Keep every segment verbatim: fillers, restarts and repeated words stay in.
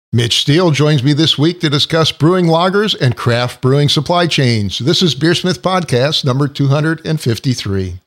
Mitch Steele joins me this week to discuss brewing lagers and craft brewing supply chains. This is Beersmith Podcast number two hundred fifty-three.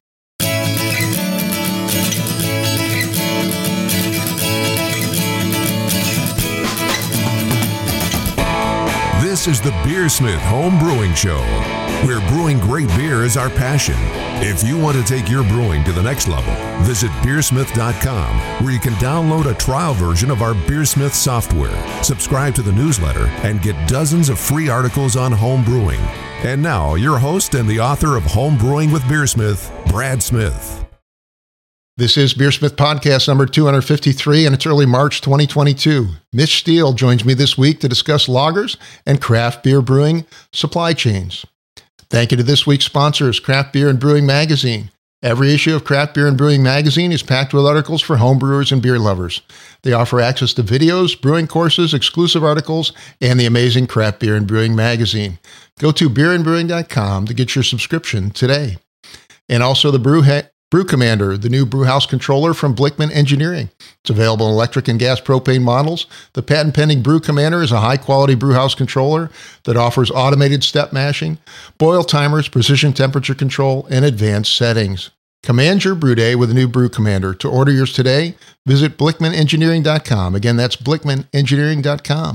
This is the Beersmith Home Brewing Show, where brewing great beer is our passion. If you want to take your brewing to the next level, visit beersmith dot com, where you can download a trial version of our Beersmith software, subscribe to the newsletter, and get dozens of free articles on home brewing. And now, your host and the author of Home Brewing with Beersmith, Brad Smith. This is Beersmith Podcast number two hundred fifty-three, and it's early March twenty twenty-two. Mitch Steele joins me this week to discuss lagers and craft beer brewing supply chains. Thank you to this week's sponsors, Craft Beer and Brewing Magazine. Every issue of Craft Beer and Brewing Magazine is packed with articles for home brewers and beer lovers. They offer access to videos, brewing courses, exclusive articles, and the amazing Craft Beer and Brewing Magazine. Go to beer and brewing dot com to get your subscription today. And also the Brew ha- Brew Commander, the new brewhouse controller from Blickman Engineering. It's available in electric and gas propane models. The patent-pending Brew Commander is a high-quality brewhouse controller that offers automated step mashing, boil timers, precision temperature control, and advanced settings. Command your brew day with the new Brew Commander. To order yours today, visit blickman engineering dot com. Again, that's blickman engineering dot com.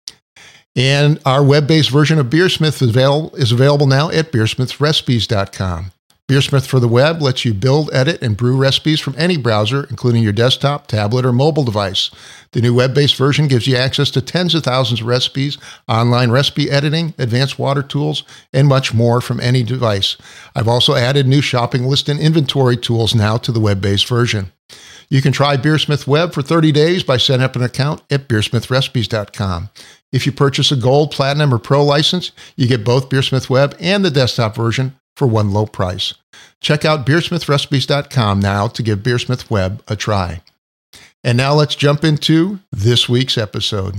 And our web-based version of Beersmith is available, is available now at beersmith recipes dot com. Beersmith for the web lets you build, edit, and brew recipes from any browser, including your desktop, tablet, or mobile device. The new web-based version gives you access to tens of thousands of recipes, online recipe editing, advanced water tools, and much more from any device. I've also added new shopping list and inventory tools now to the web-based version. You can try Beersmith Web for thirty days by setting up an account at beersmith recipes dot com. If you purchase a Gold, Platinum, or Pro license, you get both Beersmith Web and the desktop version for one low price. Check out beersmith recipes dot com now to give Beersmith Web a try. And now let's jump into this week's episode.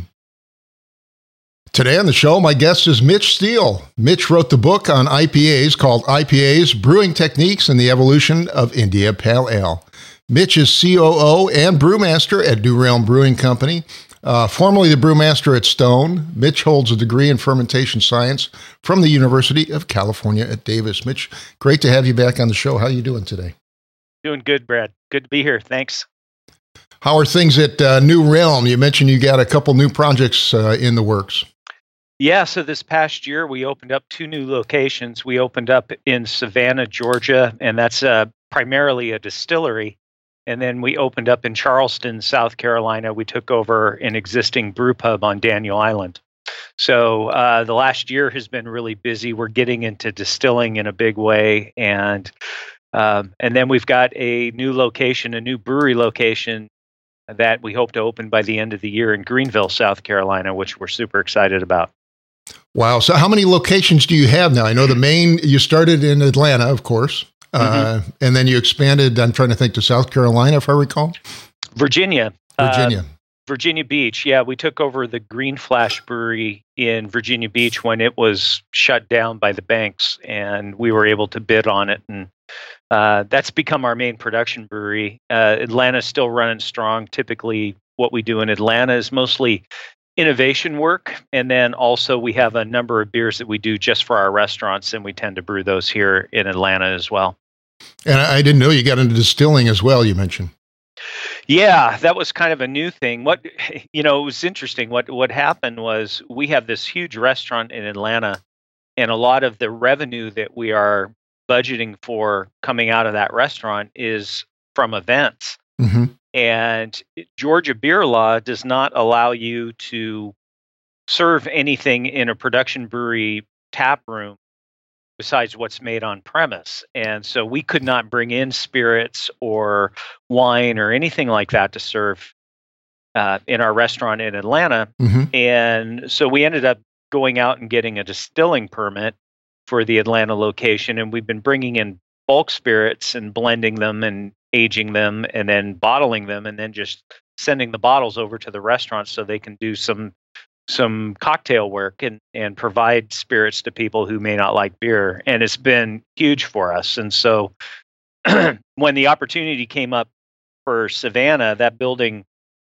Today on the show, my guest is Mitch Steele. Mitch wrote the book on I P As called I P As, Brewing Techniques and the Evolution of India Pale Ale. Mitch is C O O and brewmaster at New Realm Brewing Company. Uh, formerly the brewmaster at Stone, Mitch holds a degree in fermentation science from the University of California at Davis. Mitch, great to have you back on the show. How are you doing today? Doing good, Brad. Good to be here. Thanks. How are things at uh, New Realm? You mentioned you got a couple new projects uh, in the works. Yeah, so this past year we opened up two new locations. We opened up in Savannah, Georgia, and that's uh, primarily a distillery. And then we opened up in Charleston, South Carolina. We took over an existing brew pub on Daniel Island. So uh, the last year has been really busy. We're getting into distilling in a big way. And um, and then we've got a new location, a new brewery location that we hope to open by the end of the year in Greenville, South Carolina, which we're super excited about. Wow. So how many locations do you have now? I know the main, you started in Atlanta, of course. Uh, mm-hmm. And then you expanded, I'm trying to think, to South Carolina, if I recall? Virginia. Virginia. Uh, Virginia Beach. Yeah, we took over the Green Flash Brewery in Virginia Beach when it was shut down by the banks, and we were able to bid on it. And uh, that's become our main production brewery. Uh, Atlanta's still running strong. Typically, what we do in Atlanta is mostly innovation work, and then also we have a number of beers that we do just for our restaurants, and we tend to brew those here in Atlanta as well. And I didn't know you got into distilling as well, you mentioned. Yeah, that was kind of a new thing. What, you know, it was interesting. What what happened was we have this huge restaurant in Atlanta, and a lot of the revenue that we are budgeting for coming out of that restaurant is from events. Mm-hmm. And Georgia beer law does not allow you to serve anything in a production brewery tap room besides what's made on premise. And so we could not bring in spirits or wine or anything like that to serve uh, in our restaurant in Atlanta. Mm-hmm. And so we ended up going out and getting a distilling permit for the Atlanta location. And we've been bringing in bulk spirits and blending them and aging them and then bottling them and then just sending the bottles over to the restaurants so they can do some some cocktail work and, and provide spirits to people who may not like beer. And it's been huge for us. And so when the opportunity came up for Savannah, that building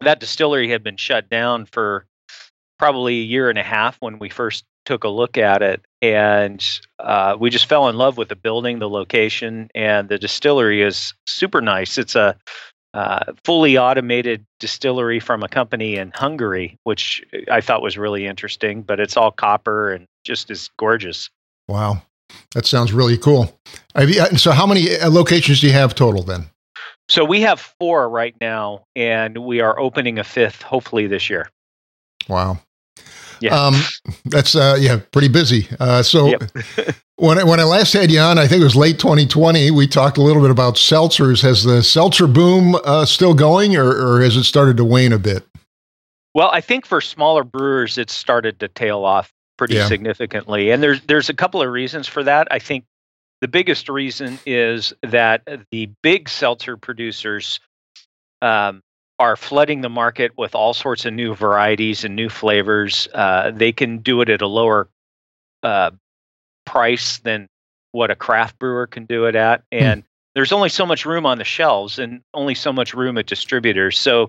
that distillery had been shut down for probably a year and a half when we first took a look at it, and uh, we just fell in love with the building, the location, and the distillery is super nice. It's a uh, fully automated distillery from a company in Hungary, which I thought was really interesting, but it's all copper and just is gorgeous. Wow. That sounds really cool. Have you, so how many locations do you have total then? So we have four right now, and we are opening a fifth, hopefully this year. Wow. Yeah. Um, that's, uh, yeah, pretty busy. Uh, so Yep. when, I, when I last had you on, I think it was late twenty twenty, we talked a little bit about seltzers. Has the seltzer boom uh, still going, or, or has it started to wane a bit? Well, I think for smaller brewers, it's started to tail off pretty Yeah. significantly. And there's there's a couple of reasons for that. I think the biggest reason is that the big seltzer producers um, are flooding the market with all sorts of new varieties and new flavors. Uh, they can do it at a lower uh, price than what a craft brewer can do it at. And hmm. there's only so much room on the shelves and only so much room at distributors. So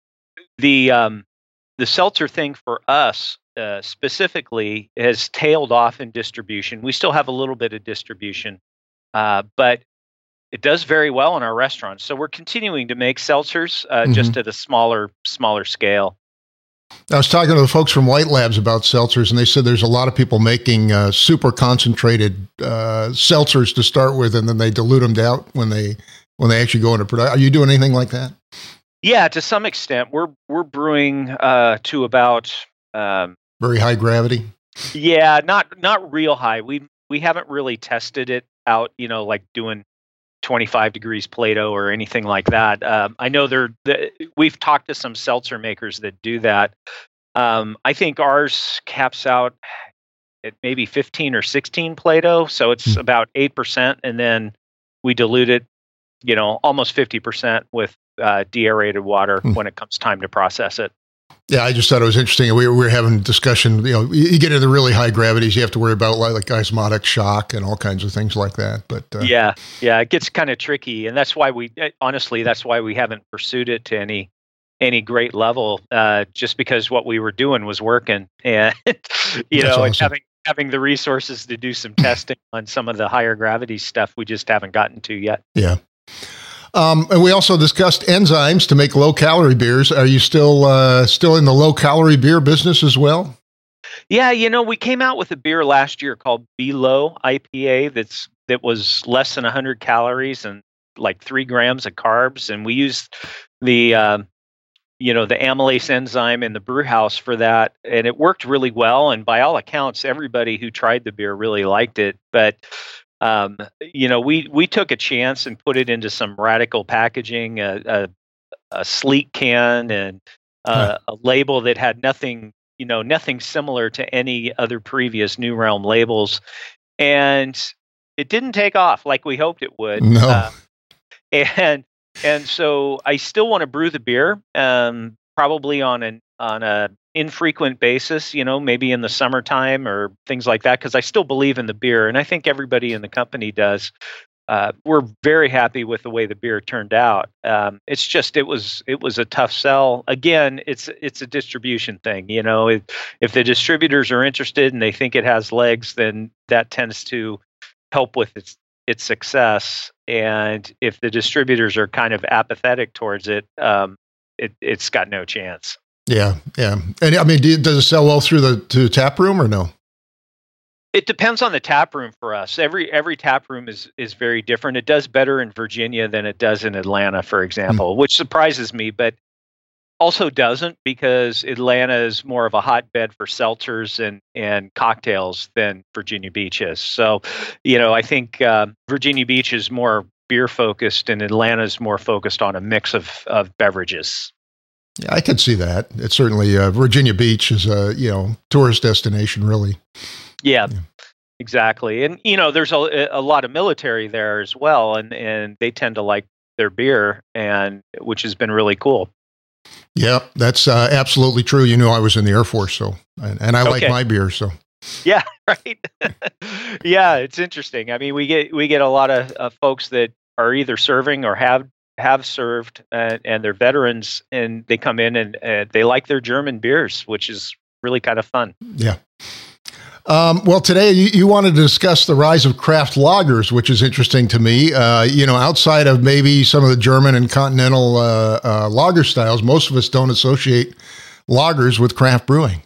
the um, the seltzer thing for us uh, specifically has tailed off in distribution. We still have a little bit of distribution, uh, but it does very well in our restaurants. So we're continuing to make seltzers, uh, mm-hmm. just at a smaller, smaller scale. I was talking to the folks from White Labs about seltzers, and they said there's a lot of people making uh, super concentrated uh, seltzers to start with, and then they dilute them down when they when they actually go into production. Are you doing anything like that? Yeah, to some extent. We're we're brewing uh, to about um, very high gravity. Yeah, not not real high. We we haven't really tested it out. You know, like doing twenty-five degrees Plato or anything like that. Um, I know there. The, we've talked to some seltzer makers that do that. Um, I think ours caps out at maybe fifteen or sixteen Plato, so it's mm. about eight percent, and then we dilute it, you know, almost fifty percent with uh, deaerated water mm. when it comes time to process it. Yeah, I just thought it was interesting. We, we were having a discussion, you know, you get into the really high gravities, you have to worry about like, like osmotic shock and all kinds of things like that. But uh, yeah, yeah, it gets kind of tricky. And that's why we, honestly, that's why we haven't pursued it to any any great level, uh, just because what we were doing was working. And, you know, awesome. and having, having the resources to do some testing on some of the higher gravity stuff we just haven't gotten to yet. Yeah. Um, and we also discussed enzymes to make low-calorie beers. Are you still uh, still in the low-calorie beer business as well? Yeah, you know, we came out with a beer last year called B-Low I P A that's that was less than one hundred calories and like three grams of carbs, and we used the uh, you know the amylase enzyme in the brew house for that, and it worked really well. And by all accounts, everybody who tried the beer really liked it, but. Um, you know, we, we took a chance and put it into some radical packaging, a, a, a sleek can and uh, huh. a label that had nothing, you know, nothing similar to any other previous New Realm labels. And it didn't take off like we hoped it would. No. Uh, and, and so I still want to brew the beer, um, probably on an, on a infrequent basis, you know, maybe in the summertime or things like that, because I still believe in the beer, and I think everybody in the company does. Uh, we're very happy with the way the beer turned out. Um, it's just it was it was a tough sell. Again, it's it's a distribution thing, you know. It, if the distributors are interested and they think it has legs, then that tends to help with its its success. And if the distributors are kind of apathetic towards it, um, it it's got no chance. Yeah, yeah. And I mean, do, does it sell well through the to tap room or no? It depends on the tap room for us. Every every tap room is is very different. It does better in Virginia than it does in Atlanta, for example, mm. which surprises me, but also doesn't, because Atlanta is more of a hotbed for seltzers and, and cocktails than Virginia Beach is. So, you know, I think uh, Virginia Beach is more beer focused and Atlanta is more focused on a mix of, of beverages. Yeah, I can see that. It's certainly uh, Virginia Beach is a you know tourist destination, really. Yeah, yeah, exactly. And you know, there's a, a lot of military there as well, and, and they tend to like their beer, and which has been really cool. Yeah, that's uh, absolutely true. You know, I was in the Air Force, so and, and I okay. like my beer, so. Yeah, right. Yeah, it's interesting. I mean, we get we get a lot of uh, folks that are either serving or have. have served, uh, and they're veterans, and they come in and uh, they like their German beers, which is really kind of fun. Yeah. Um, well, today you, you wanted to discuss the rise of craft lagers, which is interesting to me. Uh, you know, outside of maybe some of the German and continental uh, uh, lager styles, most of us don't associate lagers with craft brewing.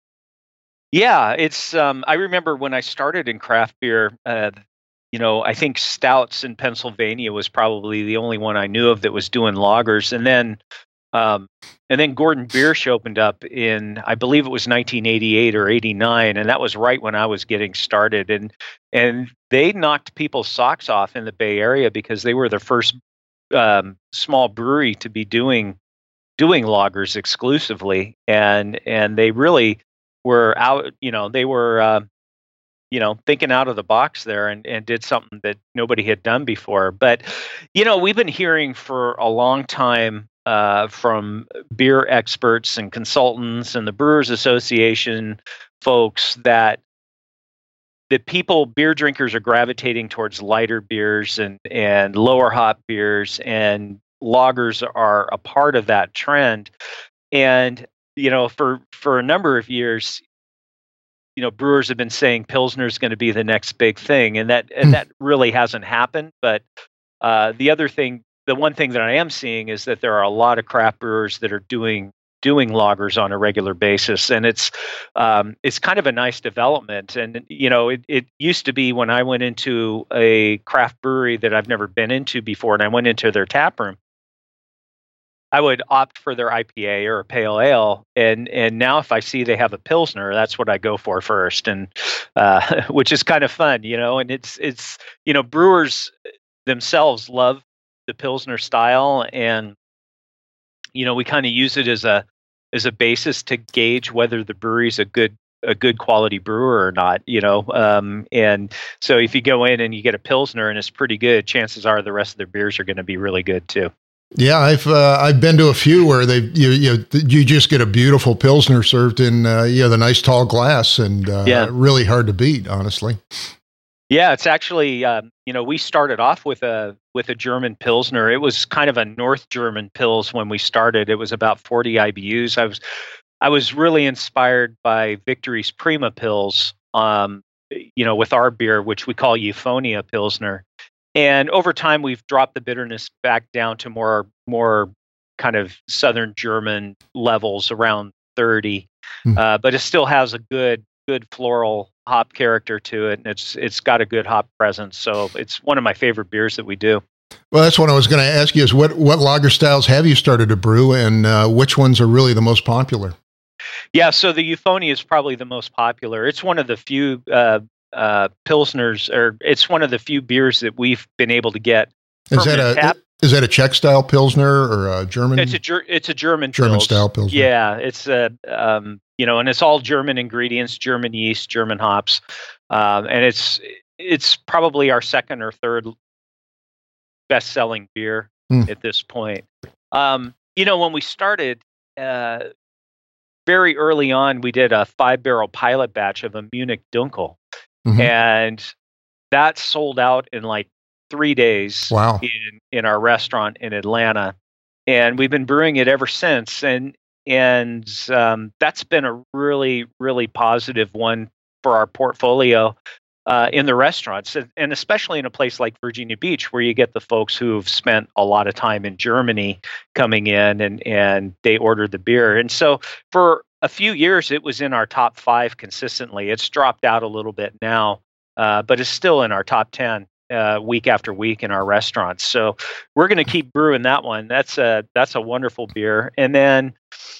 Yeah, it's. Um, I remember when I started in craft beer. Uh, you know, I think stouts in Pennsylvania was probably the only one I knew of that was doing lagers, and then. Um, and then Gordon Biersch opened up in, I believe it was nineteen eighty-eight or eighty-nine, and that was right when I was getting started. And and they knocked people's socks off in the Bay Area because they were the first um, small brewery to be doing doing lagers exclusively, and and they really were out. You know, they were uh, you know thinking out of the box there, and and did something that nobody had done before. But you know, we've been hearing for a long time. Uh, from beer experts and consultants and the Brewers Association folks that that people, beer drinkers, are gravitating towards lighter beers and, and lower hop beers, and lagers are a part of that trend. And, you know, for, for a number of years, you know, brewers have been saying Pilsner is going to be the next big thing, and that and that really hasn't happened. But uh, the other thing, the one thing that I am seeing is that there are a lot of craft brewers that are doing doing lagers on a regular basis, and it's um, it's kind of a nice development. And you know, it, it used to be when I went into a craft brewery that I've never been into before, and I went into their tap room, I would opt for their I P A or a pale ale, and and now if I see they have a Pilsner, that's what I go for first, and uh, which is kind of fun, you know. And it's it's you know, brewers themselves love the Pilsner style, and you know, we kind of use it as a as a basis to gauge whether the brewery's a good a good quality brewer or not, you know. Um, and so if you go in and you get a Pilsner and it's pretty good, chances are the rest of their beers are going to be really good too. Yeah, I've uh, I've been to a few where they you you you just get a beautiful Pilsner served in uh, you know, the nice tall glass, and uh, yeah. really hard to beat, honestly. Yeah, it's actually, um, you know, we started off with a with a German Pilsner. It was kind of a North German Pils when we started. It was about forty I B Us. I was I was really inspired by Victory's Prima Pils, um, you know, with our beer, which we call Euphonia Pilsner. And over time, we've dropped the bitterness back down to more more kind of Southern German levels, around thirty. Mm. Uh, but it still has a good good floral hop character to it, and it's it's got a good hop presence. So it's one of my favorite beers that we do. Well, that's what I was going to ask you: is what what lager styles have you started to brew, and uh, which ones are really the most popular? Yeah, so the Euphonia is probably the most popular. It's one of the few uh, uh, Pilsners, or it's one of the few beers that we've been able to get. Is that a tap. Is that a Czech style Pilsner or a German? It's a ger- it's a German German Pils. style Pilsner. Yeah, it's a um, you know, and it's all German ingredients, German yeast, German hops, um, and it's it's probably our second or third best selling beer mm. at this point. Um, you know, when we started, uh, very early on, we did a five barrel pilot batch of a Munich Dunkel, mm-hmm. and that sold out in like three days. Wow. in, in our restaurant in Atlanta. And we've been brewing it ever since. And, and um, that's been a really, really positive one for our portfolio uh, in the restaurants. And, and especially in a place like Virginia Beach, where you get the folks who've spent a lot of time in Germany coming in, and, and they ordered the beer. And so for a few years, it was in our top five consistently. It's dropped out a little bit now, uh, but it's still in our top ten. Uh, week after week in our restaurants. So we're going to keep brewing that one. That's a that's a wonderful beer. And then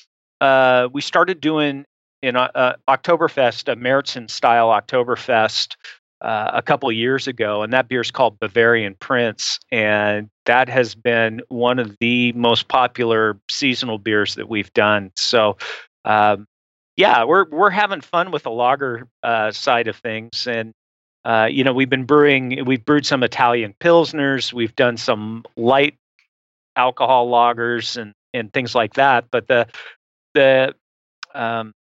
uh, we started doing in uh, Oktoberfest, a Märzen style Oktoberfest uh, a couple of years ago, and that beer is called Bavarian Prince, and that has been one of the most popular seasonal beers that we've done. So um, yeah, we're we're having fun with the lager uh, side of things. And Uh, you know, we've been brewing, we've brewed some Italian Pilsners, we've done some light alcohol lagers and, and things like that. But the, the, um,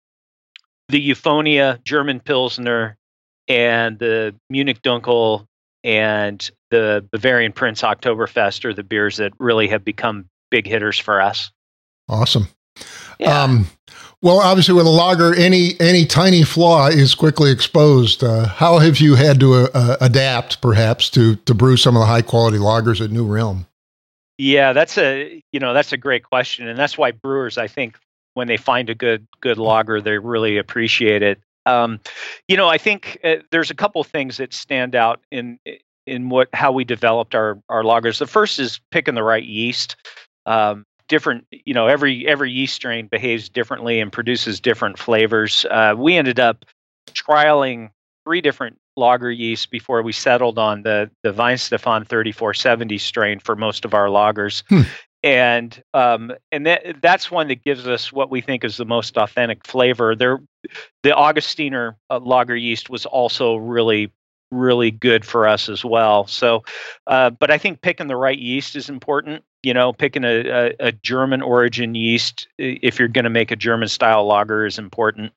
the Euphonia German Pilsner and the Munich Dunkel and the Bavarian Prince Oktoberfest are the beers that really have become big hitters for us. Awesome. Yeah. Um, well, obviously with a lager, any any tiny flaw is quickly exposed. Uh, how have you had to uh, adapt, perhaps, to to brew some of the high quality lagers at New Realm? Yeah, that's a you know that's a great question, and that's why brewers, I think, when they find a good good lager, they really appreciate it. Um, you know, I think uh, there's a couple things that stand out in in what how we developed our our lagers. The first is picking the right yeast. Um, different, you know, every every yeast strain behaves differently and produces different flavors. Uh, we ended up trialing three different lager yeasts before we settled on the the Weihenstephan thirty-four seventy strain for most of our lagers. Hmm. And um, and that that's one that gives us what we think is the most authentic flavor. There, the Augustiner uh, lager yeast was also really really good for us as well. So, uh, but I think picking the right yeast is important. You know, picking a, a, a German origin yeast if you're going to make a German style lager is important.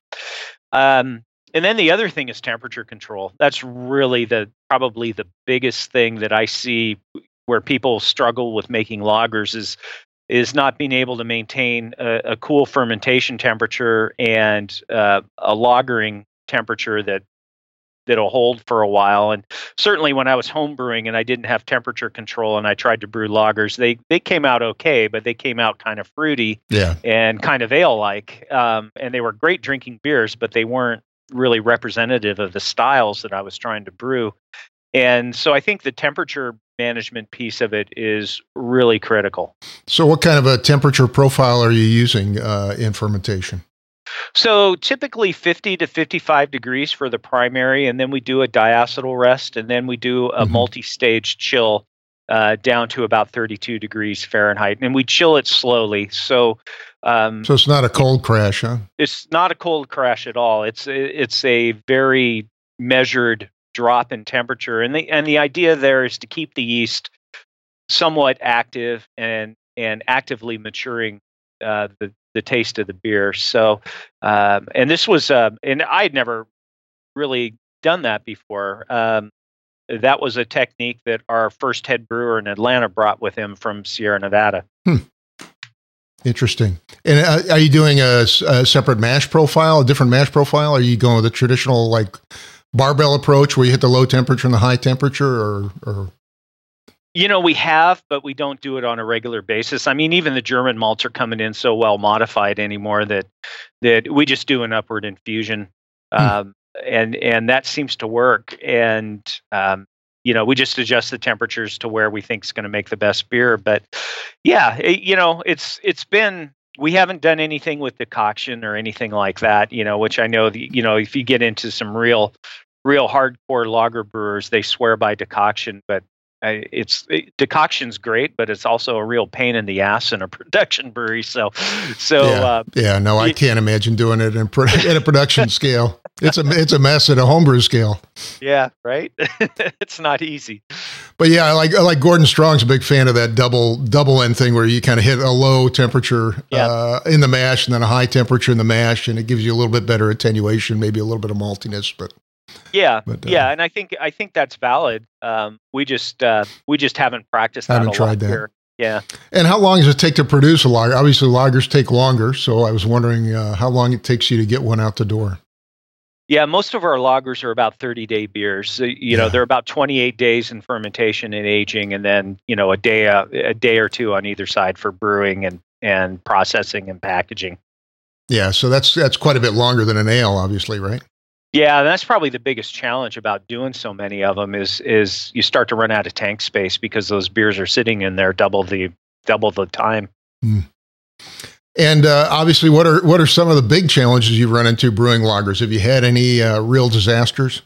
Um, and then the other thing is temperature control. That's really the probably the biggest thing that I see where people struggle with making lagers is is not being able to maintain a, a cool fermentation temperature and uh, a lagering temperature that that'll hold for a while. And certainly when I was home brewing and I didn't have temperature control and I tried to brew lagers, they they came out okay, but they came out kind of fruity Yeah. and kind of ale-like. Um, and they were great drinking beers, but they weren't really representative of the styles that I was trying to brew. And so I think the temperature management piece of it is really critical. So what kind of a temperature profile are you using uh, in fermentation? So typically fifty to fifty-five degrees for the primary, and then we do a diacetyl rest, and then we do a mm-hmm. multi-stage chill uh, down to about thirty-two degrees Fahrenheit, and we chill it slowly. So, um, so it's not a cold crash, huh? It's not a cold crash at all. It's it's a very measured drop in temperature, and the and the idea there is to keep the yeast somewhat active and and actively maturing uh, the the taste of the beer. So, um, and this was, uh, and I'd never really done that before. Um, that was a technique that our first head brewer in Atlanta brought with him from Sierra Nevada. Hmm. Interesting. And uh, are you doing a, a separate mash profile, a different mash profile? Are you going with a traditional like barbell approach where you hit the low temperature and the high temperature, or, or? You know, we have, but we don't do it on a regular basis. I mean, even the German malts are coming in so well modified anymore that that we just do an upward infusion, hmm. um, and and that seems to work. And um, you know, we just adjust the temperatures to where we think is going to make the best beer. But yeah, it, you know, it's it's been. We haven't done anything with decoction or anything like that. You know, which I know the, you know if you get into some real real hardcore lager brewers, they swear by decoction, but I, it's it, decoction's great, but it's also a real pain in the ass in a production brewery. So, so yeah, uh, yeah no, I can't imagine doing it in, pro- in a production scale. It's a it's a mess at a homebrew scale. Yeah, right. It's not easy. But yeah, I like I like Gordon Strong's a big fan of that double double end thing where you kind of hit a low temperature yeah. uh, in the mash and then a high temperature in the mash, and it gives you a little bit better attenuation, maybe a little bit of maltiness, but. Yeah, but, uh, yeah, and I think I think that's valid. Um, we just uh, we just haven't practiced that haven't a tried lot that. here. Yeah. And how long does it take to produce a lager? Obviously, lagers take longer, so I was wondering uh, how long it takes you to get one out the door. Yeah, most of our lagers are about thirty-day beers. So, you yeah. know, they're about twenty-eight days in fermentation and aging, and then you know a day uh, a day or two on either side for brewing and and processing and packaging. Yeah, so that's that's quite a bit longer than an ale, obviously, right? Yeah, and that's probably the biggest challenge about doing so many of them is is you start to run out of tank space because those beers are sitting in there double the double the time. Mm. And uh, obviously, what are what are some of the big challenges you've run into brewing lagers? Have you had any uh, real disasters?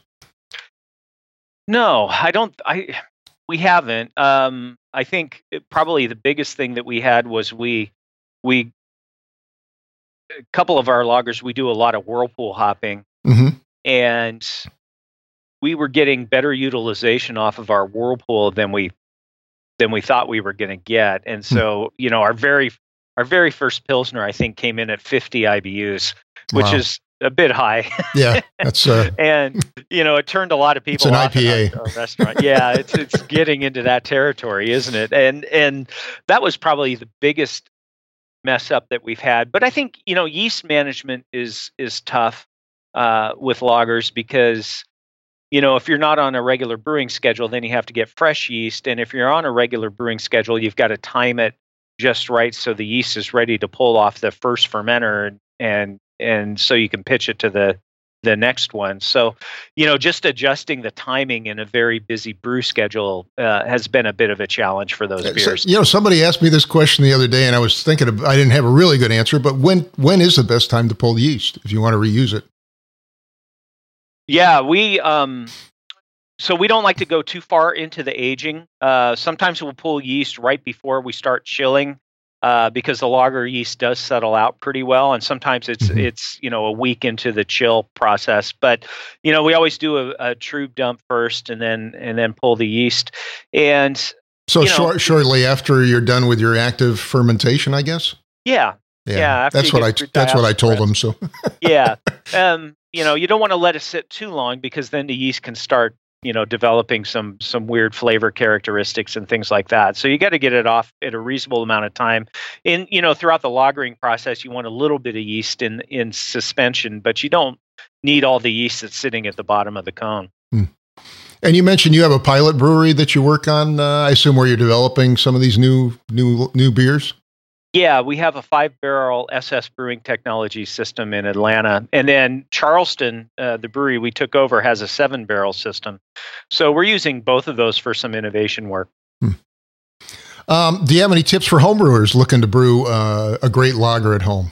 No, I don't. I we haven't. Um, I think it, probably the biggest thing that we had was we we a couple of our lagers we do a lot of whirlpool hopping. Mm-hmm. And we were getting better utilization off of our whirlpool than we than we thought we were going to get. And so, you know, our very our very first Pilsner, I think, came in at fifty I B Us, which wow. is a bit high. Yeah, that's uh, and you know, it turned a lot of people it's an off I P A. our, our restaurant. Yeah, it's it's getting into that territory, isn't it? And and that was probably the biggest mess up that we've had. But I think, you know, yeast management is is tough uh, with lagers because, you know, if you're not on a regular brewing schedule, then you have to get fresh yeast. And if you're on a regular brewing schedule, you've got to time it just right so the yeast is ready to pull off the first fermenter, and and so you can pitch it to the the next one. So, you know, just adjusting the timing in a very busy brew schedule uh, has been a bit of a challenge for those beers. So, you know, somebody asked me this question the other day, and I was thinking of, I didn't have a really good answer, but when when is the best time to pull yeast if you want to reuse it? Yeah, we um, so we don't like to go too far into the aging. Uh, sometimes we'll pull yeast right before we start chilling. Uh, because the lager yeast does settle out pretty well, and sometimes it's mm-hmm. it's you know a week into the chill process. But you know we always do a, a true dump first, and then and then pull the yeast. And so you know, short, shortly after you're done with your active fermentation, I guess. Yeah, yeah. yeah that's what I that's what I told them. So yeah, um, you know you don't want to let it sit too long because then the yeast can start, you know, developing some some weird flavor characteristics and things like that. So you got to get it off at a reasonable amount of time. In you know, throughout the lagering process, you want a little bit of yeast in in suspension, but you don't need all the yeast that's sitting at the bottom of the cone. Hmm. And you mentioned you have a pilot brewery that you work on. Uh, I assume where you're developing some of these new new new beers. Yeah, we have a five-barrel S S Brewing Technology system in Atlanta. And then Charleston, uh, the brewery we took over, has a seven-barrel system. So we're using both of those for some innovation work. Hmm. Um, do you have any tips for homebrewers looking to brew uh, a great lager at home?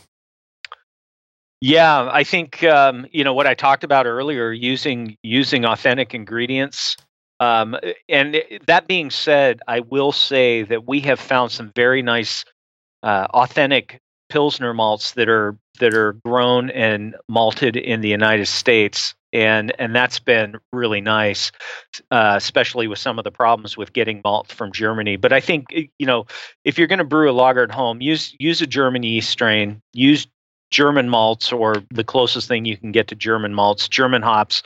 Yeah, I think, um, you know, what I talked about earlier, using using authentic ingredients. Um, and that being said, I will say that we have found some very nice Uh, authentic Pilsner malts that are that are grown and malted in the United States, and and that's been really nice, uh, especially with some of the problems with getting malt from Germany. But I think, you know, if you're going to brew a lager at home, use use a German yeast strain, use German malts or the closest thing you can get to German malts, German hops,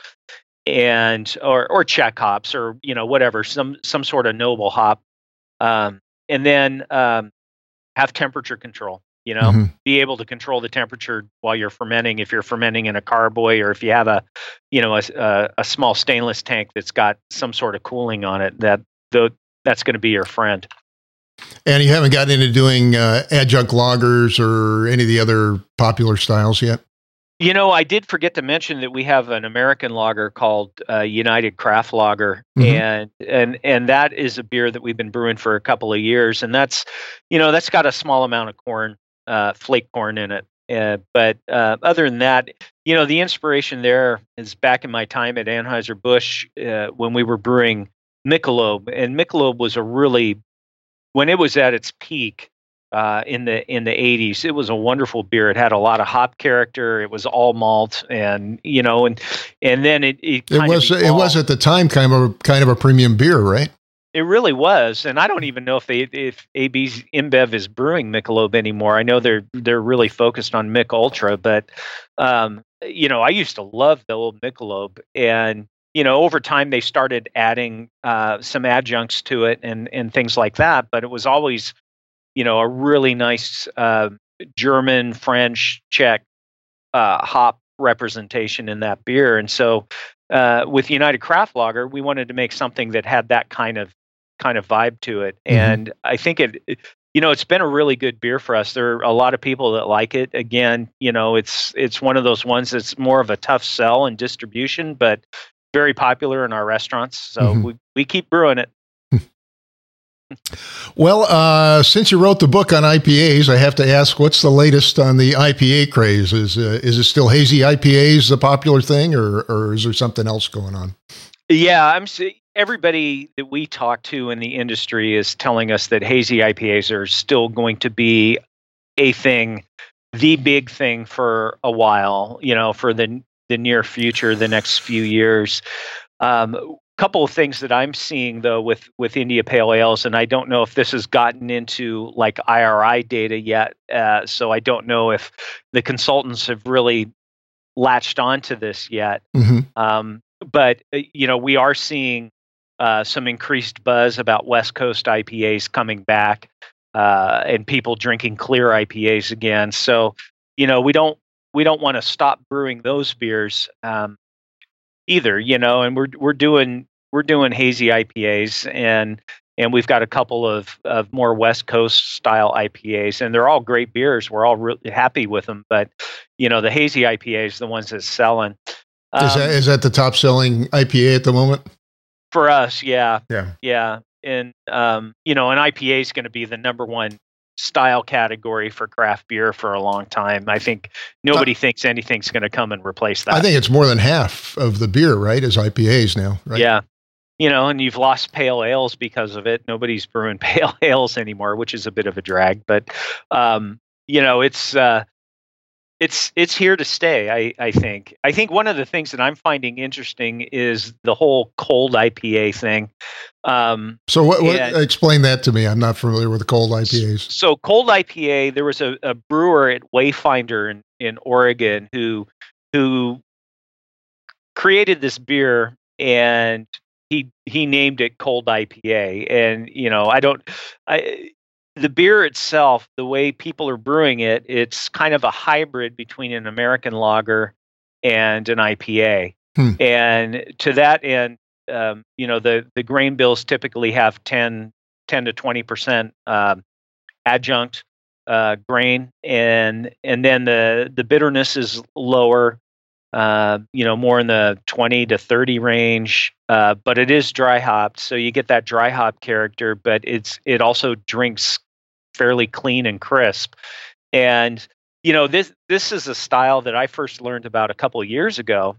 and or or Czech hops, or you know whatever, some some sort of noble hop, um, and then. Um, have temperature control, you know, mm-hmm. be able to control the temperature while you're fermenting. If you're fermenting in a carboy, or if you have a, you know, a, a, a small stainless tank that's got some sort of cooling on it, that the, that's going to be your friend. And you haven't gotten into doing uh, adjunct lagers or any of the other popular styles yet? You know, I did forget to mention that we have an American lager called uh, United Craft Lager, mm-hmm. and and and that is a beer that we've been brewing for a couple of years, and that's, you know, that's got a small amount of corn, uh, flake corn in it. Uh, but uh, other than that, you know, the inspiration there is back in my time at Anheuser-Busch uh, when we were brewing Michelob, and Michelob was a really, when it was at its peak. Uh, in the in the eighties, it was a wonderful beer. It had a lot of hop character. It was all malt, and you know, and and then it it, it was it was at the time kind of a kind of a premium beer, right? It really was, and I don't even know if they if A B's InBev is brewing Michelob anymore. I know they're they're really focused on Mich Ultra, but um, you know, I used to love the old Michelob, and you know, over time they started adding uh, some adjuncts to it and and things like that, but it was always, you know, a really nice uh, German, French, Czech uh, hop representation in that beer. And so uh, with United Craft Lager, we wanted to make something that had that kind of kind of vibe to it. Mm-hmm. And I think it, it, you know, it's been a really good beer for us. There are a lot of people that like it. Again, you know, it's it's one of those ones that's more of a tough sell in distribution, but very popular in our restaurants. So mm-hmm. we, we keep brewing it. Well, uh, since you wrote the book on I P As, I have to ask, what's the latest on the I P A craze? Is uh, is it still hazy I P As the popular thing, or or is there something else going on? Yeah, I'm. Everybody that we talk to in the industry is telling us that hazy I P As are still going to be a thing, the big thing for a while. You know, for the the near future, the next few years. Um, couple of things that I'm seeing though with with India Pale Ales, and I don't know if this has gotten into like I R I data yet, uh, so I don't know if the consultants have really latched onto this yet. Mm-hmm. Um, but uh, you know, we are seeing uh, some increased buzz about West Coast I P As coming back, uh, and people drinking clear I P As again. So, you know, we don't we don't want to stop brewing those beers um, either. You know, and we're we're doing we're doing hazy I P As, and and we've got a couple of, of more West Coast style I P As, and they're all great beers. We're all really happy with them. But, you know, the hazy I P As, the ones that's selling. Um, is that is that the top selling I P A at the moment? For us, yeah. Yeah. Yeah. And, um, you know, an I P A is going to be the number one style category for craft beer for a long time. I think nobody uh, thinks anything's going to come and replace that. I think it's more than half of the beer, right, is I P As now, right? Yeah. You know, and you've lost pale ales because of it. Nobody's brewing pale ales anymore, which is a bit of a drag. But, um, you know, it's uh, it's it's here to stay. I, I think. I think one of the things that I'm finding interesting is the whole cold I P A thing. Um, so, what, what explain that to me? I'm not familiar with the cold I P As. So, cold I P A. There was a, a brewer at Wayfinder in, in Oregon who who created this beer, and He he named it cold I P A, and you know I don't, I the beer itself, the way people are brewing it, it's kind of a hybrid between an American lager and an I P A, hmm. and to that end, um, you know the the grain bills typically have ten to twenty percent um, adjunct uh, grain, and and then the the bitterness is lower. Uh, you know, more in the twenty to thirty range, uh, but it is dry hopped, so you get that dry hop character. But it's it also drinks fairly clean and crisp. And you know, this this is a style that I first learned about a couple of years ago,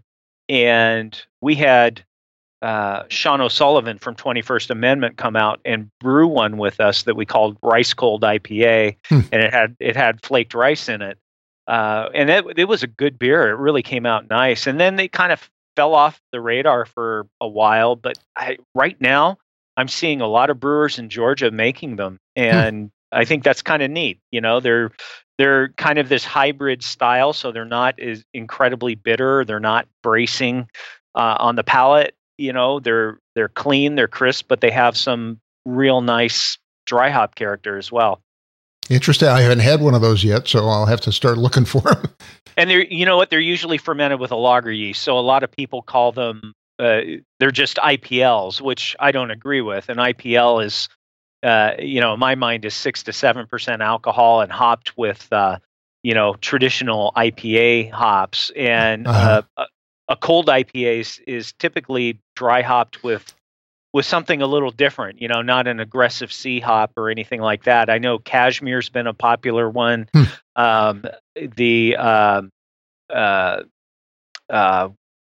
and we had uh, Sean O'Sullivan from twenty-first Amendment come out and brew one with us that we called Rice Cold I P A, hmm. and it had it had flaked rice in it. Uh, and it, it was a good beer. It really came out nice. And then they kind of fell off the radar for a while. But I, right now, I'm seeing a lot of brewers in Georgia making them, and hmm. I think that's kind of neat. You know, they're they're kind of this hybrid style, so they're not as incredibly bitter. They're not bracing uh, on the palate. You know, they're they're clean, they're crisp, but they have some real nice dry hop character as well. Interesting. I haven't had one of those yet, so I'll have to start looking for them. And they're, you know what? They're usually fermented with a lager yeast. So a lot of people call them, uh, they're just I P Ls, which I don't agree with. An I P L is, uh, you know, in my mind is six to seven percent alcohol and hopped with, uh, you know, traditional I P A hops. And uh-huh. uh, a, a cold I P A is, is typically dry hopped with with something a little different, you know, not an aggressive C hop or anything like that. I know Cashmere's been a popular one. Hmm. Um, the, uh, uh, uh,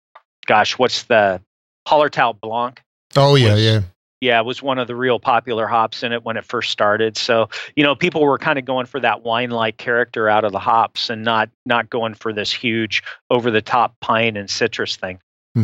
gosh, what's the Hallertau Blanc? Oh, yeah, was, yeah. Yeah, it was one of the real popular hops in it when it first started. So, you know, people were kind of going for that wine-like character out of the hops and not not going for this huge over-the-top pine and citrus thing. Hmm.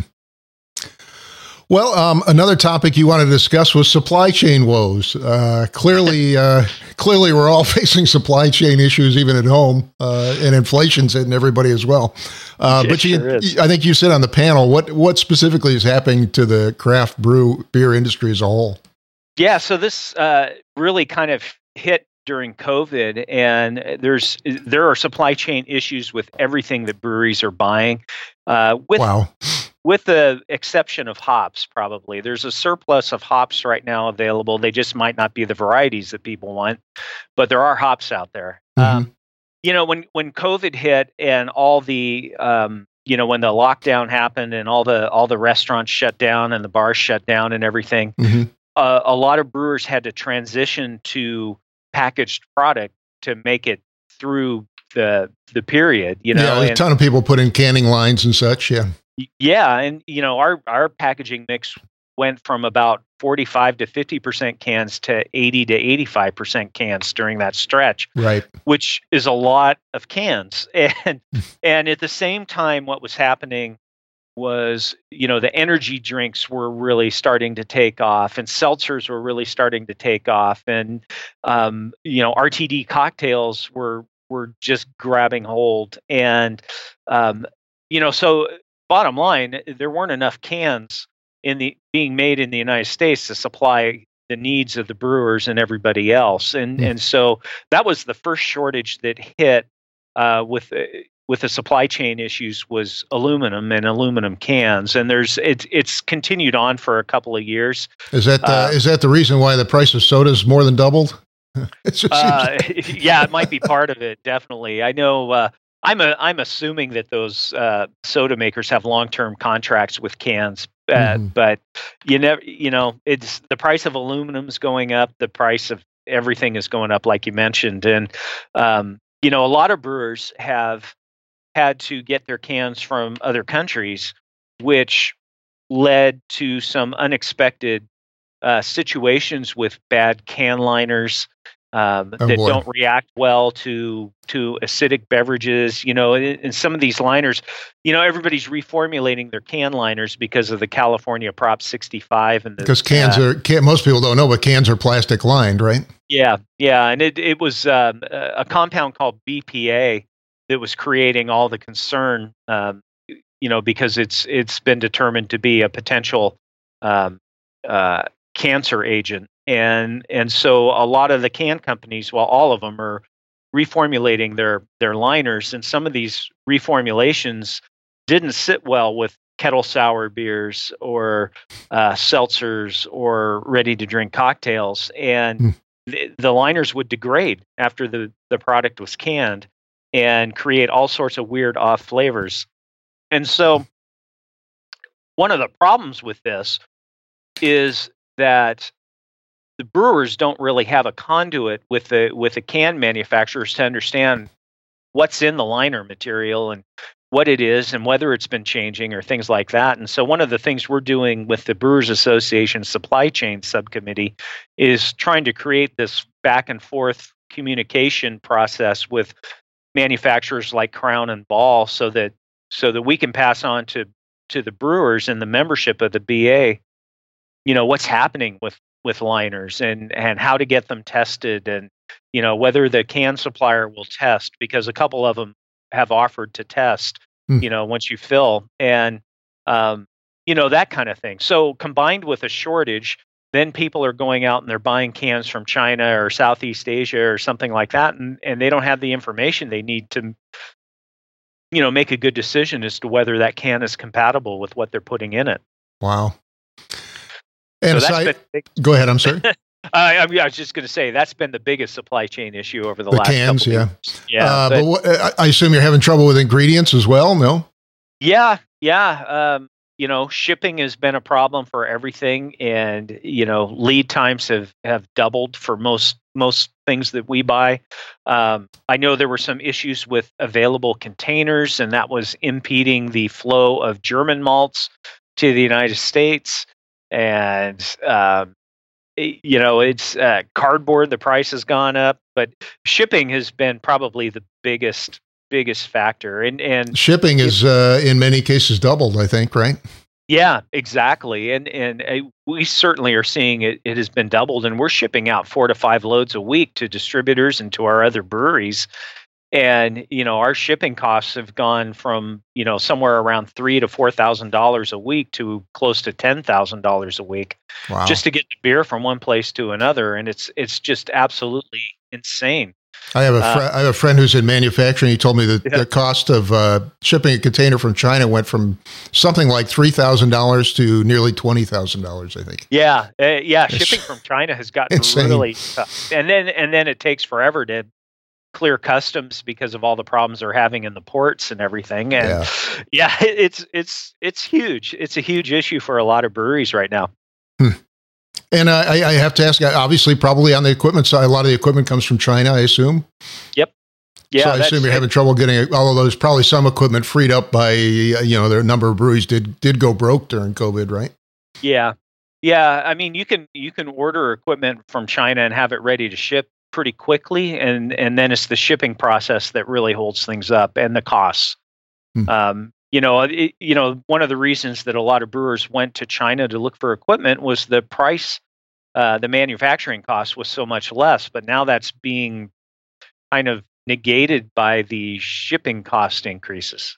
Well, um, another topic you wanted to discuss was supply chain woes. Uh, clearly, uh, clearly, we're all facing supply chain issues, even at home, uh, and inflation's hitting everybody as well. Uh, but you, sure I think you said on the panel, what what specifically is happening to the craft brew beer industry as a whole? Yeah, so this uh, really kind of hit during COVID, and there's there are supply chain issues with everything that breweries are buying. Uh, with wow. With the exception of hops, probably. There's a surplus of hops right now available. They just might not be the varieties that people want, but there are hops out there. Mm-hmm. Um, you know, when, when COVID hit and all the, um, you know, when the lockdown happened and all the all the restaurants shut down and the bars shut down and everything, mm-hmm. uh, a lot of brewers had to transition to packaged product to make it through the the period. You know, yeah, a and, ton of people put in canning lines and such. Yeah. Yeah, and you know our our packaging mix went from about forty-five to fifty percent cans to eighty to eighty-five percent cans during that stretch. Right. Which is a lot of cans. And and at the same time what was happening was, you know, the energy drinks were really starting to take off, and seltzers were really starting to take off, and um, you know, R T D cocktails were were just grabbing hold, and um you know, so bottom line, there weren't enough cans in the being made in the United States to supply the needs of the brewers and everybody else, and Mm. and so that was the first shortage that hit uh, with uh, with the supply chain issues was aluminum and aluminum cans, and there's it's it's continued on for a couple of years. Is that uh, Uh, is that the reason why the price of soda is more than doubled? It just seems Uh, like- yeah, it might be part of it. Definitely, I know. Uh, I'm a, I'm assuming that those uh, soda makers have long-term contracts with cans, uh, Mhm. but you never, you know, it's the price of aluminum's going up, the price of everything is going up, like you mentioned, and um, you know, a lot of brewers have had to get their cans from other countries, which led to some unexpected uh, situations with bad can liners um, Oh, that boy. don't react well to to acidic beverages. You know, and, and some of these liners, you know, everybody's reformulating their can liners because of the California Prop sixty-five and the because cans uh, are can, most people don't know, but cans are plastic lined, right? yeah, yeah, and it it was um, a a compound called B P A that was creating all the concern. Um, you know, because it's it's been determined to be a potential um, uh, cancer agent, and and so a lot of the can companies, well, all of them are reformulating their their liners, and some of these reformulations didn't sit well with kettle sour beers or uh, seltzers or ready to drink cocktails, and Hmm. the, the liners would degrade after the the product was canned and create all sorts of weird off flavors. And so one of the problems with this is that the brewers don't really have a conduit with the with the can manufacturers to understand what's in the liner material and what it is and whether it's been changing or things like that. And so one of the things we're doing with the Brewers Association Supply Chain Subcommittee is trying to create this back and forth communication process with manufacturers like Crown and Ball so that so that we can pass on to to the brewers and the membership of the B A, you know, what's happening with with liners and and how to get them tested, and you know whether the can supplier will test, because a couple of them have offered to test, Hmm. you know, once you fill, and um, you know, that kind of thing. So combined with a shortage, then people are going out and they're buying cans from China or Southeast Asia or something like that, and, and they don't have the information they need to, you know, make a good decision as to whether that can is compatible with what they're putting in it. Wow. And So that's aside, been big. go ahead. I'm sorry. I, I, mean, I was just going to say that's been the biggest supply chain issue over the, The last cans, couple yeah. of years. Yeah, uh, but, but what, I I assume you're having trouble with ingredients as well. No. yeah, yeah. Um, you know, shipping has been a problem for everything, and you know, lead times have have doubled for most most things that we buy. Um, I know there were some issues with available containers, and that was impeding the flow of German malts to the United States. And um, it- you know, it's uh, cardboard. The price has gone up, but shipping has been probably the biggest biggest factor. And and Shipping is uh, in many cases doubled, I think, right? yeah, exactly. And and uh, we certainly are seeing it. It has been doubled, and we're shipping out four to five loads a week to distributors and to our other breweries. And you know, our shipping costs have gone from you know somewhere around three to four thousand dollars a week to close to ten thousand dollars a week, Wow. just to get the beer from one place to another. And it's it's just absolutely insane. I have a uh, fr- I have a friend who's in manufacturing. He told me that Yeah. the cost of uh, shipping a container from China went from something like three thousand dollars to nearly twenty thousand dollars. I think. Yeah, uh, yeah. It's Shipping from China has gotten insane. really tough, and then and then it takes forever to clear customs because of all the problems they're having in the ports and everything. And Yeah. yeah, it- it's it's it's huge. It's a huge issue for a lot of breweries right now. And uh, I, I have to ask, obviously, probably on the equipment side, a lot of the equipment comes from China, I assume. Yeah, so I that's- assume you're having trouble getting it. Although there's probably some equipment freed up by, uh, you know, there a number of breweries did did go broke during COVID, right? Yeah. Yeah, I mean you can you can order equipment from China and have it ready to ship pretty quickly, and and then it's the shipping process that really holds things up, and the costs. Hmm. Um, you know, it, you know, one of the reasons that a lot of brewers went to China to look for equipment was the price, uh, the manufacturing cost was so much less, but now that's being kind of negated by the shipping cost increases.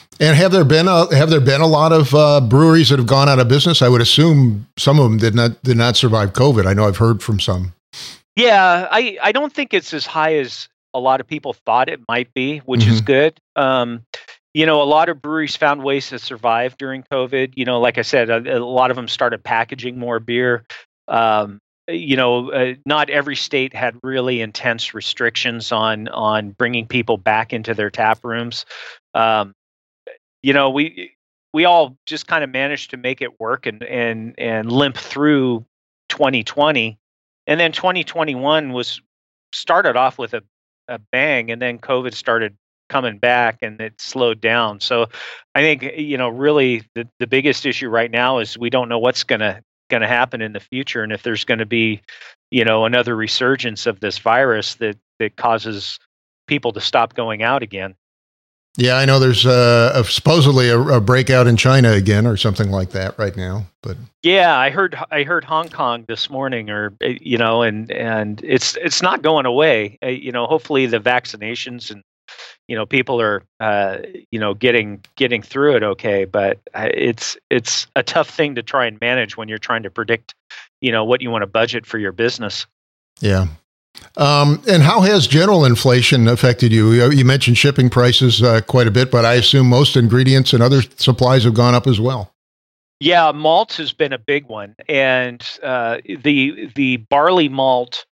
And have there been a have there been a lot of uh, breweries that have gone out of business? I would assume some of them did not did not survive COVID. I know I've heard from some. Yeah, I, I don't think it's as high as a lot of people thought it might be, which mm-hmm. is good. Um, you know, a lot of breweries found ways to survive during COVID. You know, like I said, a, a lot of them started packaging more beer. Um, you know, uh, not every state had really intense restrictions on on bringing people back into their tap rooms. Um, you know, we we all just kind of managed to make it work and and and limp through twenty twenty, and then twenty twenty-one was started off with a, a bang, and then COVID started coming back and it slowed down. So I think, you know, really the, the biggest issue right now is we don't know what's gonna gonna happen in the future, and if there's going to be, you know, another resurgence of this virus that that causes people to stop going out again. Yeah, I know there's uh, a, supposedly a, a breakout in China again or something like that right now. But yeah, I heard I heard Hong Kong this morning, or you know, and and it's it's not going away. Uh, you know, hopefully the vaccinations and you know people are uh, you know getting getting through it okay. But it's it's a tough thing to try and manage when you're trying to predict, you know, what you want to budget for your business. Yeah. Um, and how has general inflation affected you? You mentioned shipping prices uh, quite a bit, but I assume most ingredients and other supplies have gone up as well. Yeah, malt has been a big one, and uh, the the barley malt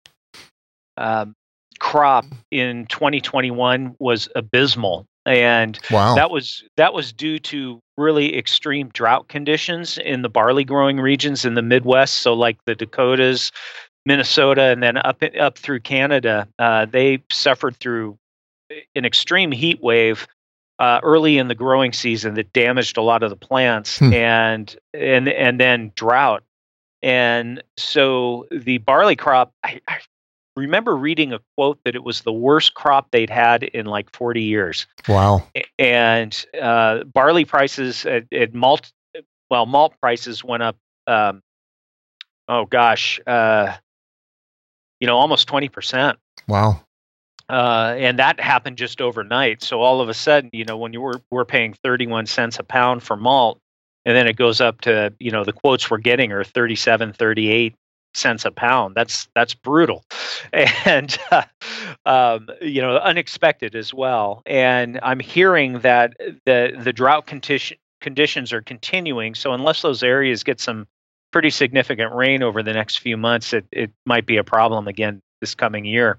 um, crop in twenty twenty-one was abysmal, and wow. that was that was due to really extreme drought conditions in the barley growing regions in the Midwest. So, like the Dakotas, Minnesota, and then up up through Canada, uh, they suffered through an extreme heat wave uh, early in the growing season that damaged a lot of the plants, hmm. and and and then drought. And so the barley crop, I, I remember reading a quote that it was the worst crop they'd had in like forty years. Wow! And uh, barley prices at, at malt, well, malt prices went up. Um, oh gosh. Uh, You know, almost twenty percent. Wow. Uh, and that happened just overnight. So all of a sudden, you know, when you were we're paying thirty-one cents a pound for malt, and then it goes up to, you know, the quotes we're getting are thirty-seven, thirty-eight cents a pound. That's that's brutal, and uh, um, you know, unexpected as well. And I'm hearing that the the drought condition conditions are continuing. So unless those areas get some pretty significant rain over the next few months, it, it might be a problem again this coming year.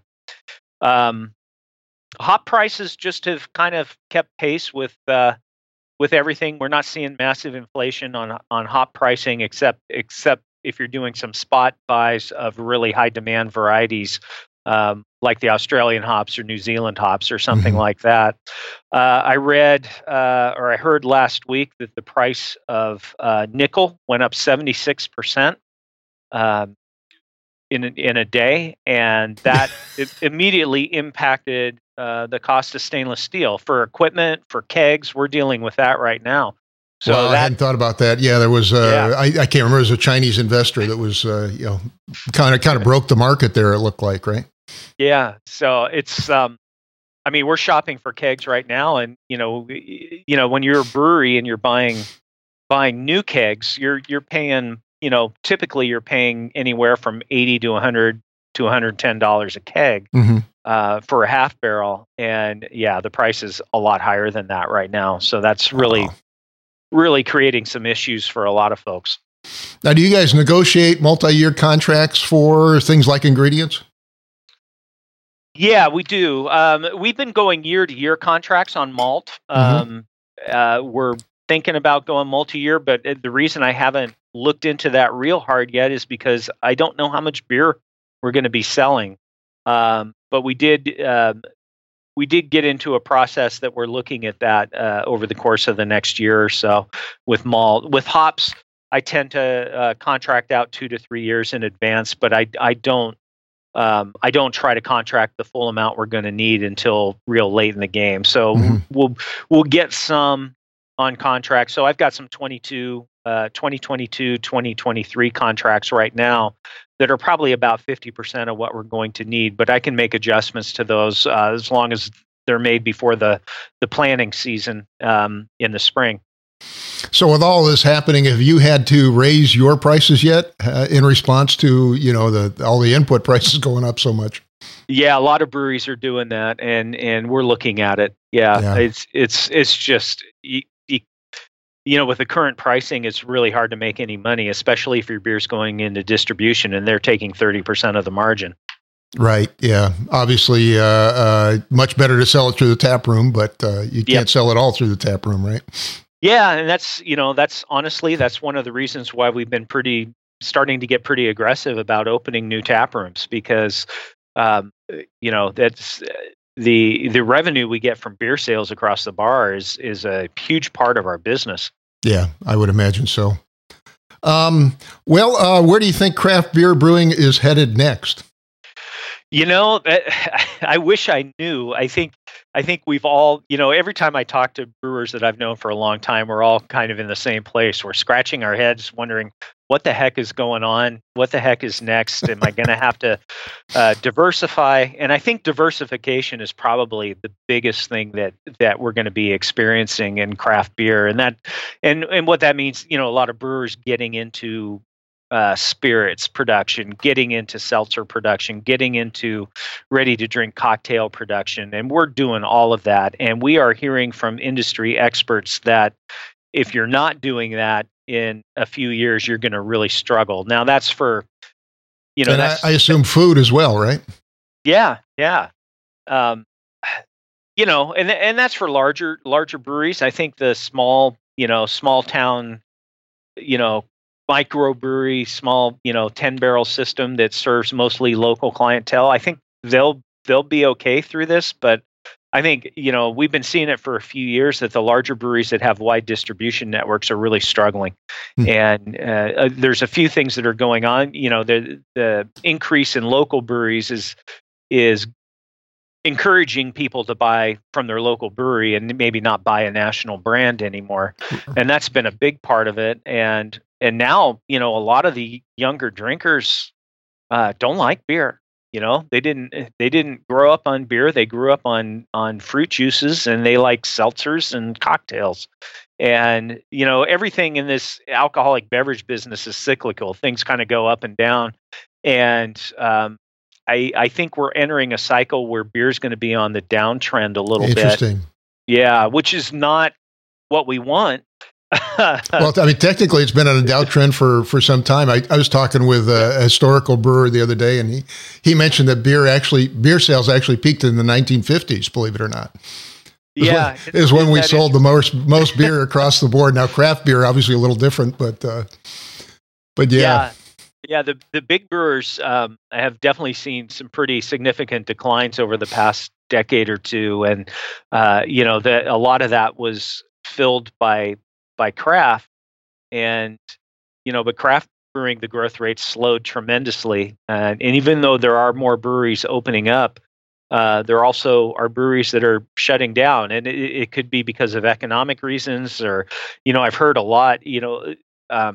Um, hop prices just have kind of kept pace with uh, with everything. We're not seeing massive inflation on on hop pricing, except except if you're doing some spot buys of really high demand varieties, um, like the Australian hops or New Zealand hops or something mm-hmm. like that. Uh, I read uh, or I heard last week that the price of uh, nickel went up seventy-six percent um, in, in a day, and that it immediately impacted uh, the cost of stainless steel. For equipment, for kegs, we're dealing with that right now. So well, that, I hadn't thought about that. Yeah, there was. Uh, yeah. I, I can't remember. It was a Chinese investor that was, uh, you know, kind of kind of broke the market there. It looked like, right? Yeah. So it's. Um, I mean, we're shopping for kegs right now, and you know, you know, when you're a brewery and you're buying buying new kegs, you're you're paying. You know, typically you're paying anywhere from eighty to one hundred to one hundred ten dollars a keg mm-hmm. uh, for a half barrel, and yeah, the price is a lot higher than that right now. So that's really. Oh. really creating some issues for a lot of folks. Now, do you guys negotiate multi-year contracts for things like ingredients? Yeah, we do. Um, we've been going year-to-year contracts on malt. Um, mm-hmm. uh, we're thinking about going multi-year, but the reason I haven't looked into that real hard yet is because I don't know how much beer we're going to be selling. Um, but we did... Uh, We did get into a process that we're looking at that uh, over the course of the next year or so with malt. With hops, I tend to uh, contract out two to three years in advance, but I I don't um, I don't try to contract the full amount we're going to need until real late in the game. So mm-hmm. we'll we'll get some on contract. So I've got some twenty-two, uh, twenty twenty-two, twenty twenty-three contracts right now that are probably about fifty percent of what we're going to need, but I can make adjustments to those uh, as long as they're made before the the planting season um, in the spring. So with all this happening, have you had to raise your prices yet uh, in response to, you know, the all the input prices going up so much? Yeah, a lot of breweries are doing that, and and we're looking at it. Yeah, Yeah. it's it's it's just you, you, you know, with the current pricing, it's really hard to make any money, especially if your beer's going into distribution and they're taking thirty percent of the margin. Right. Yeah. Obviously, uh, uh, much better to sell it through the tap room, but uh, you can't Yep. sell it all through the tap room, right? Yeah, and that's you know that's honestly that's one of the reasons why we've been pretty starting to get pretty aggressive about opening new tap rooms, because um, you know that's uh, the the revenue we get from beer sales across the bar is is a huge part of our business. Yeah, I would imagine so. Um, well, uh, where do you think craft beer brewing is headed next? You know, I wish I knew. I think I think we've all, you know, every time I talk to brewers that I've known for a long time, we're all kind of in the same place. We're scratching our heads, wondering what the heck is going on? What the heck is next? Am I going to have to uh, diversify? And I think diversification is probably the biggest thing that that we're going to be experiencing in craft beer, and that and and what that means, you know, a lot of brewers getting into Uh, spirits production, getting into seltzer production, getting into ready-to-drink cocktail production, and we're doing all of that. And we are hearing from industry experts that if you're not doing that in a few years, you're going to really struggle. Now, that's for, you know, And I, that's, I assume food as well, right? yeah, yeah. Um, you know, and and that's for larger larger breweries. I think the small, you know, small town, you know, microbrewery, small, you know, ten barrel system that serves mostly local clientele, I think they'll they'll be okay through this. But I think, you know, we've been seeing it for a few years that the larger breweries that have wide distribution networks are really struggling. Hmm. And uh, uh, there's a few things that are going on. You know, the the increase in local breweries is is encouraging people to buy from their local brewery and maybe not buy a national brand anymore. And that's been a big part of it. And and now, you know, a lot of the younger drinkers uh, don't like beer. You know, they didn't they didn't grow up on beer. They grew up on on fruit juices, and they like seltzers and cocktails. And you know, everything in this alcoholic beverage business is cyclical. Things kind of go up and down. And um, I I think we're entering a cycle where beer is going to be on the downtrend a little bit. Interesting. Yeah, which is not what we want. Well, I mean, technically, it's been on a downtrend for, for some time. I, I was talking with a, a historical brewer the other day, and he, he mentioned that beer actually beer sales actually peaked in the nineteen fifties. Believe it or not, is Yeah, when, is when we that sold the most most beer across the board. Now, craft beer obviously a little different, but uh, but yeah. Yeah, yeah. The the big brewers um, have definitely seen some pretty significant declines over the past decade or two, and uh, you know, that a lot of that was filled by by craft, and you know, but craft brewing, the growth rate slowed tremendously, and, and even though there are more breweries opening up, uh, there also are breweries that are shutting down, and it, it could be because of economic reasons, or you know, I've heard a lot, you know, um,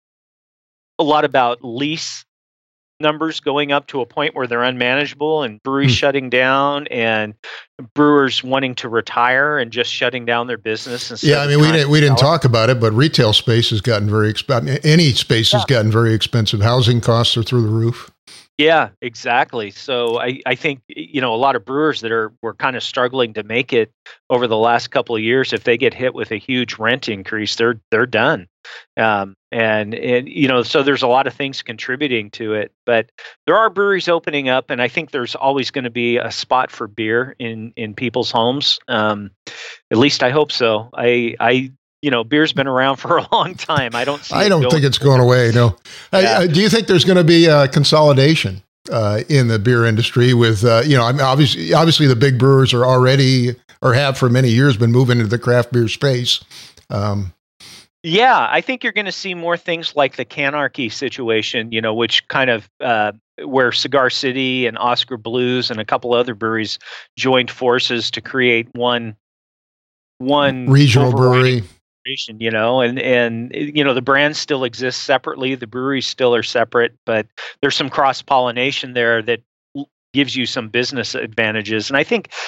a lot about lease numbers going up to a point where they're unmanageable, and breweries Hmm. shutting down, and brewers wanting to retire and just shutting down their business. instead Yeah, I of mean, we trying didn't to we didn't sell it. talk about it, but retail space has gotten very expensive. Any space has Yeah. gotten very expensive. Housing costs are through the roof. Yeah, exactly. So I, I think, you know, a lot of brewers that are were kind of struggling to make it over the last couple of years, if they get hit with a huge rent increase, they're they're done. Um, and and you know, so there's a lot of things contributing to it, but there are breweries opening up, and I think there's always going to be a spot for beer in in people's homes. Um, at least I hope so. I I you know, beer's been around for a long time. I don't see. I it don't going think it's going away. No. I, Yeah. I, do you think there's going to be uh, consolidation uh, in the beer industry? With uh, you know, I mean, obviously, obviously, the big brewers are already or have for many years been moving into the craft beer space. Um, Yeah, I think you're going to see more things like the Canarchy situation, you know, which kind of uh, where Cigar City and Oscar Blues and a couple other breweries joined forces to create one one regional overriding brewery. operation, you know, and and you know, the brands still exist separately, the breweries still are separate, but there's some cross pollination there that l- gives you some business advantages, and I think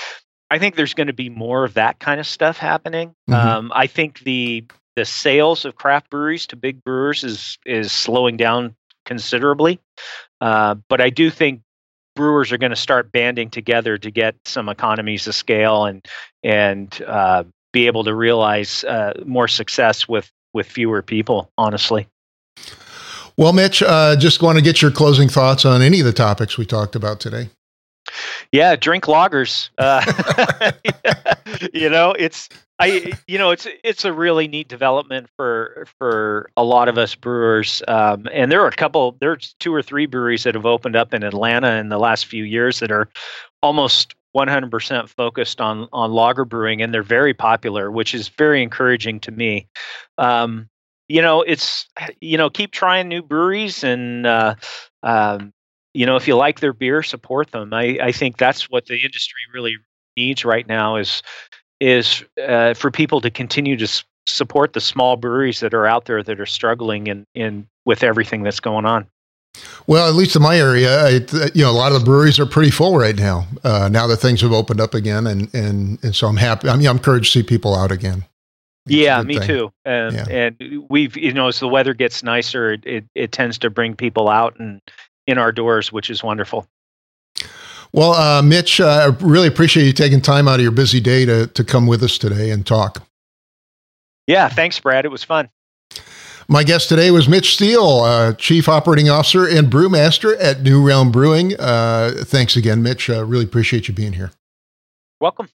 I think there's going to be more of that kind of stuff happening. Mhm. Um, I think the the sales of craft breweries to big brewers is is slowing down considerably. Uh, but I do think brewers are going to start banding together to get some economies of scale and and uh, be able to realize uh, more success with with fewer people. Honestly. Well, Mitch, uh, just want to get your closing thoughts on any of the topics we talked about today. Yeah, drink lagers. Uh, you know, it's I. You know, it's it's a really neat development for for a lot of us brewers. Um, and there are a couple. There's two or three breweries that have opened up in Atlanta in the last few years that are almost one hundred percent focused on on lager brewing, and they're very popular, which is very encouraging to me. Um, you know, it's you know, keep trying new breweries and. Uh, um, You know, if you like their beer, support them. I, I think that's what the industry really needs right now is is uh, for people to continue to s- support the small breweries that are out there that are struggling in, in with everything that's going on. Well, at least in my area, it, you know, a lot of the breweries are pretty full right now. Uh, now that things have opened up again, and and and so I'm happy. I mean, I'm encouraged to see people out again. It's a Yeah, good me thing. too. And Yeah. and we've you know as the weather gets nicer, it, it it tends to bring people out and in our doors, which is wonderful. Well, uh, Mitch, uh, I really appreciate you taking time out of your busy day to to come with us today and talk. Yeah, thanks, Brad. It was fun. My guest today was Mitch Steele, uh, Chief Operating Officer and Brewmaster at New Realm Brewing. Uh, thanks again, Mitch. Uh, really appreciate you being here. Welcome.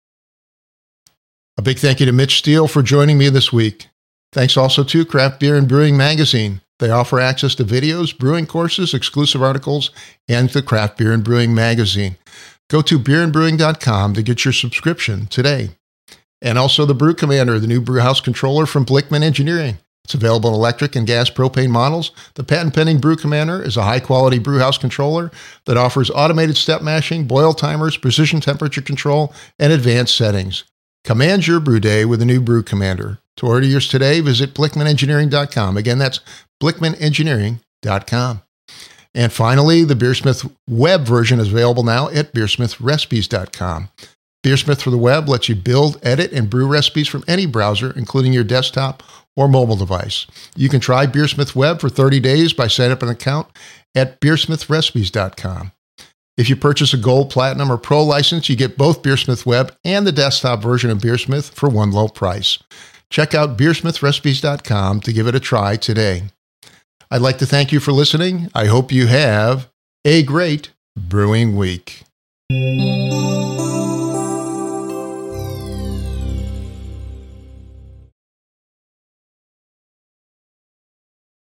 A big thank you to Mitch Steele for joining me this week. Thanks also to Craft Beer and Brewing Magazine. They offer access to videos, brewing courses, exclusive articles, and the Craft Beer and Brewing Magazine. Go to beer and brewing dot com to get your subscription today. And also the Brew Commander, the new brewhouse controller from Blickman Engineering. It's available in electric and gas propane models. The patent-pending Brew Commander is a high-quality brewhouse controller that offers automated step mashing, boil timers, precision temperature control, and advanced settings. Command your brew day with the new Brew Commander. To order yours today, visit blickman engineering dot com. Again, that's blickman engineering dot com. And finally, the Beersmith web version is available now at beersmith recipes dot com. Beersmith for the web lets you build, edit, and brew recipes from any browser, including your desktop or mobile device. You can try Beersmith Web for thirty days by setting up an account at beersmith recipes dot com. If you purchase a Gold, Platinum, or Pro license, you get both Beersmith Web and the desktop version of Beersmith for one low price. Check out beersmith recipes dot com to give it a try today. I'd like to thank you for listening. I hope you have a great brewing week.